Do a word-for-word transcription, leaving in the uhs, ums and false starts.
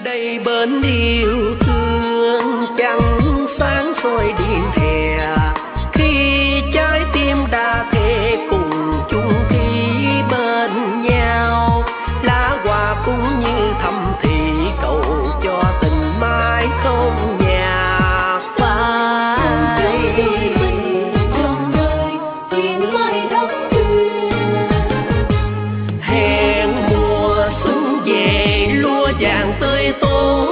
đây bên yêu thương chẳng sáng soi điện hè, khi trái tim đã thề cùng chung thủy bên nhau, lá hoa cũng như thầm thì cầu cho tình mãi không nhạt phai. Trong đời tiếng mai đắm thuyền, hẹn mùa xuân về lúa vàng tươi tốt.